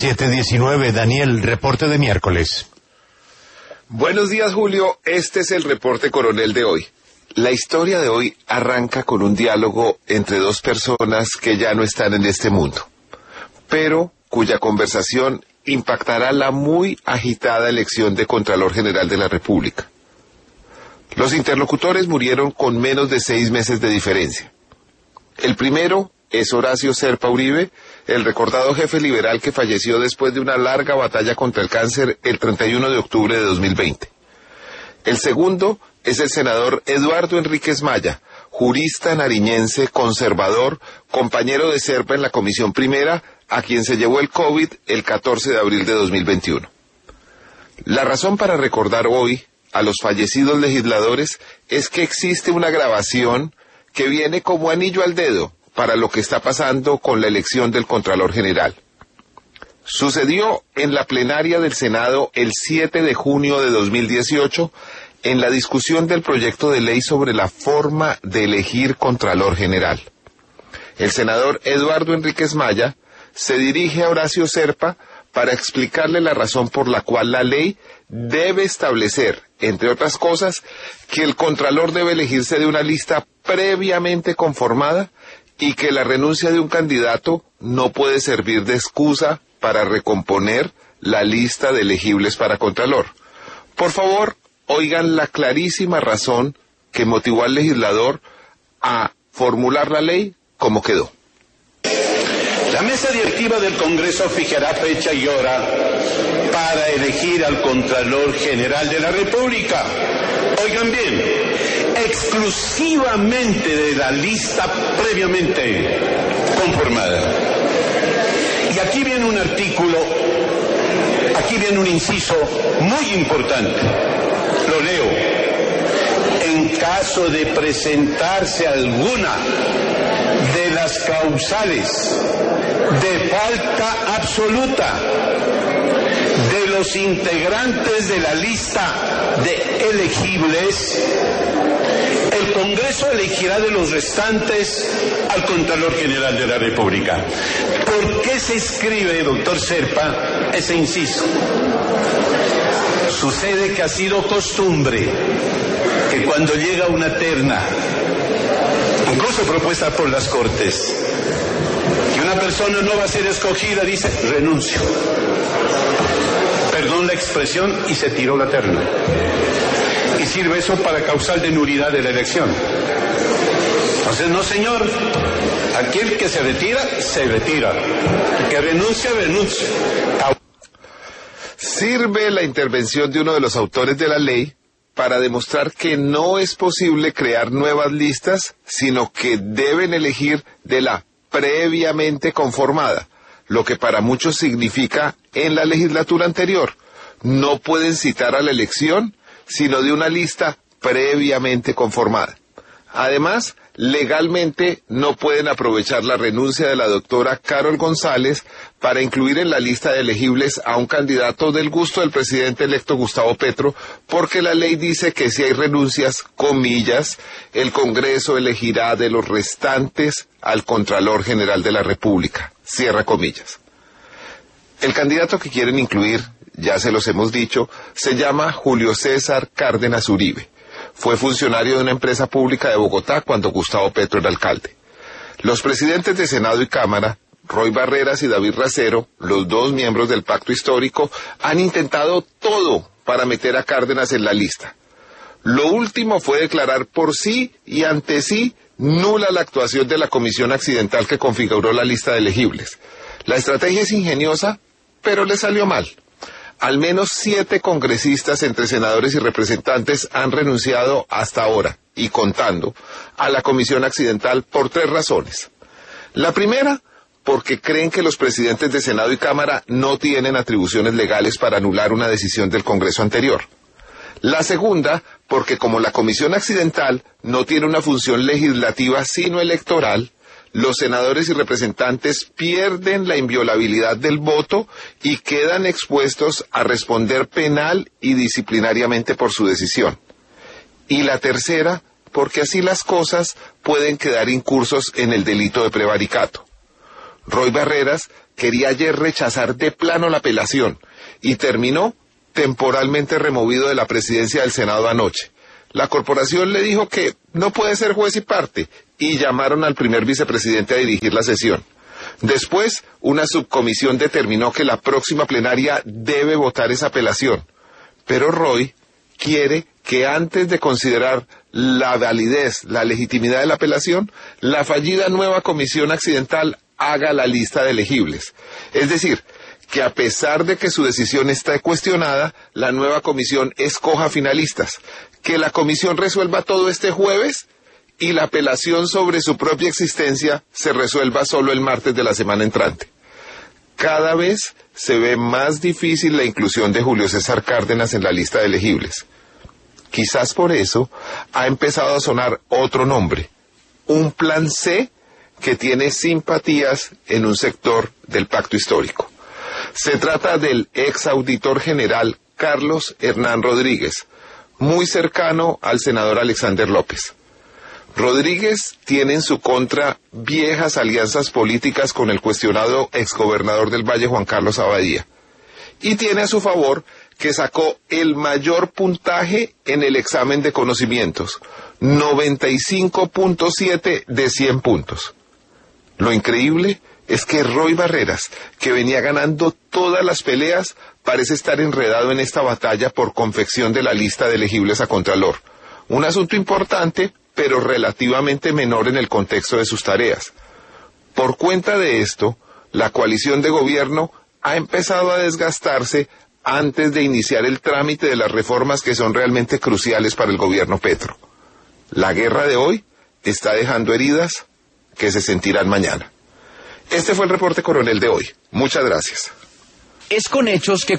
7:19, Daniel, reporte de miércoles. Buenos días, Julio. Este es el reporte coronel de hoy. La historia de hoy arranca con un diálogo entre dos personas que ya no están en este mundo, pero cuya conversación impactará la muy agitada elección de Contralor General de la República. Los interlocutores murieron con menos de 6 meses de diferencia. El primero es Horacio Serpa Uribe, el recordado jefe liberal que falleció después de una larga batalla contra el cáncer el 31 de octubre de 2020. El segundo es el senador Eduardo Enríquez Maya, jurista nariñense, conservador, compañero de Serpa en la Comisión Primera, a quien se llevó el COVID el 14 de abril de 2021. La razón para recordar hoy a los fallecidos legisladores es que existe una grabación que viene como anillo al dedo para lo que está pasando con la elección del Contralor General. Sucedió en la plenaria del Senado el 7 de junio de 2018 en la discusión del proyecto de ley sobre la forma de elegir Contralor General. El senador Eduardo Enríquez Maya se dirige a Horacio Serpa para explicarle la razón por la cual la ley debe establecer, entre otras cosas, que el Contralor debe elegirse de una lista previamente conformada y que la renuncia de un candidato no puede servir de excusa para recomponer la lista de elegibles para Contralor. Por favor, oigan la clarísima razón que motivó al legislador a formular la ley como quedó. La mesa directiva del Congreso fijará fecha y hora para elegir al Contralor General de la República. Oigan bien, exclusivamente de la lista previamente conformada. Y aquí viene un artículo, aquí viene un inciso muy importante. Lo leo. En caso de presentarse alguna de las causales de falta absoluta de los integrantes de la lista de elegibles, el Congreso elegirá de los restantes al Contralor General de la República. ¿Por qué se escribe, doctor Serpa, ese inciso? Sucede que ha sido costumbre que cuando llega una terna, incluso propuesta por las Cortes, que una persona no va a ser escogida, dice, renuncio. Perdón la expresión, y se tiró la terna. Y sirve eso para causal de nulidad de la elección. Entonces, no señor, aquel que se retira, se retira. El que renuncia, renuncia. Sirve la intervención de uno de los autores de la ley para demostrar que no es posible crear nuevas listas, sino que deben elegir de la previamente conformada, lo que para muchos significa en la legislatura anterior. No pueden citar a la elección, sino de una lista previamente conformada. Además, legalmente no pueden aprovechar la renuncia de la doctora Carol González para incluir en la lista de elegibles a un candidato del gusto del presidente electo Gustavo Petro, porque la ley dice que si hay renuncias, comillas, el Congreso elegirá de los restantes al Contralor General de la República, cierra comillas. El candidato que quieren incluir, ya se los hemos dicho, se llama Julio César Cárdenas Uribe. Fue funcionario de una empresa pública de Bogotá cuando Gustavo Petro era alcalde. Los presidentes de Senado y Cámara, Roy Barreras y David Racero, los dos miembros del pacto histórico, han intentado todo para meter a Cárdenas en la lista. Lo último fue declarar por sí y ante sí nula la actuación de la comisión accidental que configuró la lista de elegibles. La estrategia es ingeniosa, pero le salió mal. Al menos 7 congresistas entre senadores y representantes han renunciado hasta ahora, y contando, a la comisión accidental por 3 razones. La primera, porque creen que los presidentes de Senado y Cámara no tienen atribuciones legales para anular una decisión del Congreso anterior. La segunda, porque como la comisión accidental no tiene una función legislativa sino electoral, los senadores y representantes pierden la inviolabilidad del voto y quedan expuestos a responder penal y disciplinariamente por su decisión. Y la tercera, porque así las cosas pueden quedar incursos en el delito de prevaricato. Roy Barreras quería ayer rechazar de plano la apelación y terminó temporalmente removido de la presidencia del Senado anoche. La corporación le dijo que no puede ser juez y parte y llamaron al primer vicepresidente a dirigir la sesión. Después, una subcomisión determinó que la próxima plenaria debe votar esa apelación. Pero Roy quiere que antes de considerar la validez, la legitimidad de la apelación, la fallida nueva comisión accidental haga la lista de elegibles. Es decir, que a pesar de que su decisión está cuestionada, la nueva comisión escoja finalistas, que la comisión resuelva todo este jueves y la apelación sobre su propia existencia se resuelva solo el martes de la semana entrante. Cada vez se ve más difícil la inclusión de Julio César Cárdenas en la lista de elegibles. Quizás por eso ha empezado a sonar otro nombre, un plan C que tiene simpatías en un sector del pacto histórico. Se trata del ex auditor general Carlos Hernán Rodríguez, muy cercano al senador Alexander López. Rodríguez tiene en su contra viejas alianzas políticas con el cuestionado exgobernador del Valle, Juan Carlos Abadía, y tiene a su favor que sacó el mayor puntaje en el examen de conocimientos, 95.7 de 100 puntos. Lo increíble es que Roy Barreras, que venía ganando todas las peleas, parece estar enredado en esta batalla por confección de la lista de elegibles a contralor. Un asunto importante, pero relativamente menor en el contexto de sus tareas. Por cuenta de esto, la coalición de gobierno ha empezado a desgastarse antes de iniciar el trámite de las reformas que son realmente cruciales para el gobierno Petro. La guerra de hoy está dejando heridas que se sentirán mañana. Este fue el reporte coronel de hoy. Muchas gracias. Es con hechos que